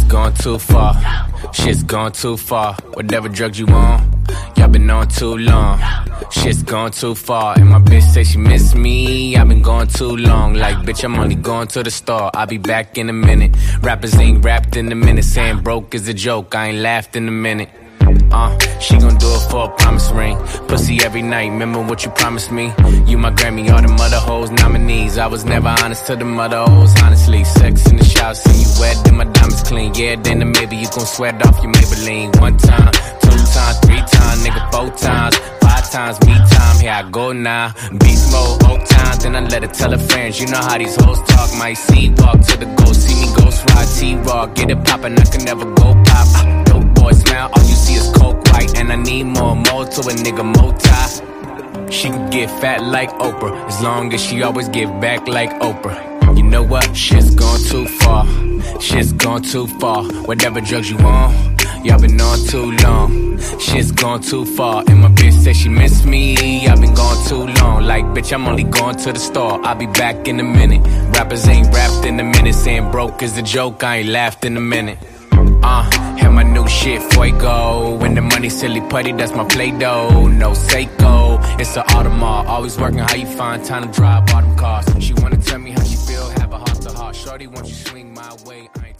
gone too far. Shit's gone too far. Whatever drugs you on, y'all been on too long. Shit's gone too far. And my bitch say she miss me. I've been gone too long. Like, bitch, I'm only going to the store. I'll be back in a minute. Rappers ain't rapped in a minute. Saying broke is a joke. I ain't laughed in a minute. She gon' do it for a promise ring. Pussy every night, remember what you promised me. You my Grammy, all the mother hoes nominees. I was never honest to the mother hoes, honestly. Sex in the shower, see you wet, then my diamonds clean. Yeah, then maybe you gon' sweat off your Maybelline. 1 time, 2 times, 3 times, nigga 4 times, 5 times, me time, here I go now. Beast mode, whole time, then I let her tell her friends. You know how these hoes talk, might see walk to the ghost, see me ghost ride, T-Raw, get it poppin', I can never go pop. Dope boy smile, all you see is coke white, and I need more to a nigga multi. She can get fat like Oprah, as long as she always give back like Oprah. You know what? Shit's gone too far. Shit's gone too far. Whatever drugs you on, y'all been on too long. Shit's gone too far. And my bitch said she miss me. I've been gone too long. Like, bitch, I'm only going to the store. I'll be back in a minute. Rappers ain't rapped in a minute. Saying broke is a joke. I ain't laughed in a minute. Had my new shit, Fuego. When the money silly putty, that's my Play-Doh. No Seiko, it's an Audemars. Always working, how you find time to drive autumn cars. She wanna tell me how she feel, have a heart to heart. Shorty, won't you swing my way? I ain't